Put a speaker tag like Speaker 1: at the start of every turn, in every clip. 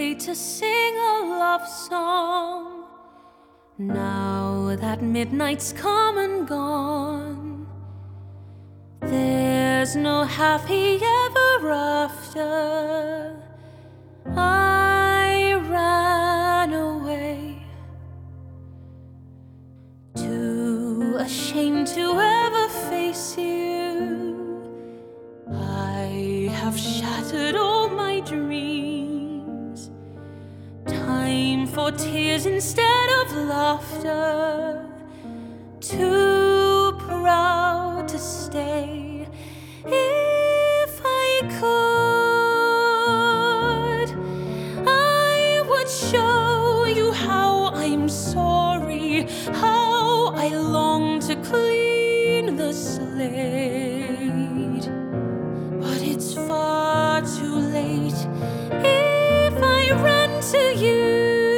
Speaker 1: late to sing a love song. Now that midnight's come and gone, there's no happy ever after. I ran away, too ashamed to ever face you. I have shattered all my dreams. Time for tears instead of laughter. Too proud to stay. If I could, I would show you how I'm sorry, how I long to clean the slate. But it's far too late. If I ran to you,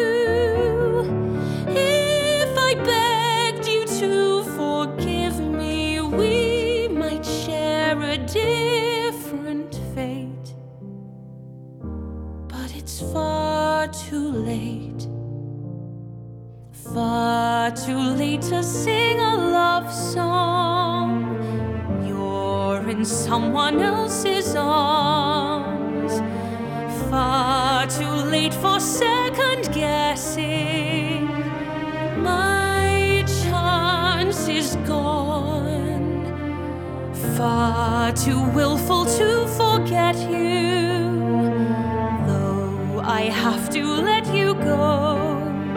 Speaker 1: if I begged you to forgive me, we might share a different fate. But it's far too late. Far too late to sing a love song. You're in someone else's arms. Far too late for second guessing. My chance is gone. Far too willful to forget you, though I have to let you go.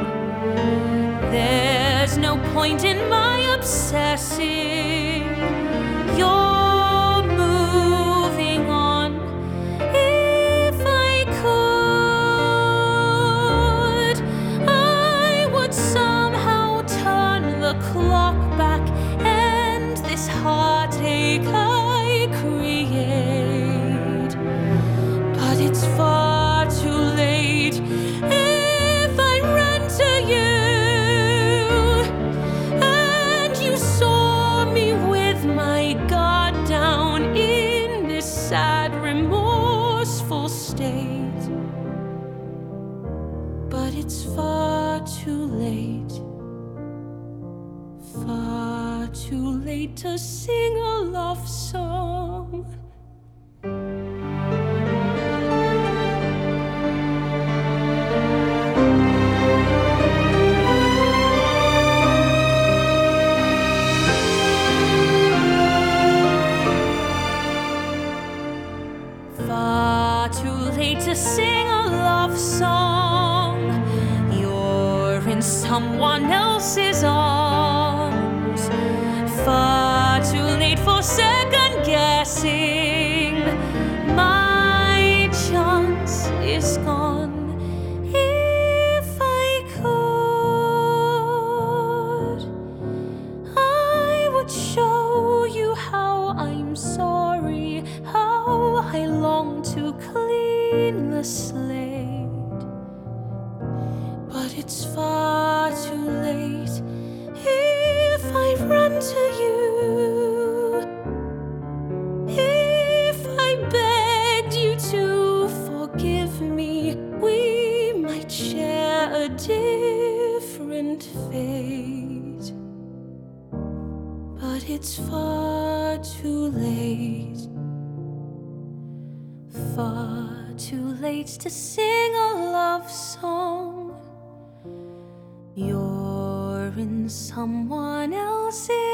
Speaker 1: There's no point in my obsessing. You're moving on. If I could, I would somehow turn the clock back, end this heartache I create. But it's far too late. If I ran to you and you saw me with my guard down in this sad, remorseful state. But it's far too late. Far too late to sing a love song. Far too late to sing a love song. You're in someone else's arms. Far too late for second guessing. My chance is gone. If I could, I would show you how I'm sorry, how I long to clean the slate. But it's far too late. If I ran to you, if I begged you to forgive me, we might share a different fate. But it's far too late. Far too late to sing a love song. You're in someone else's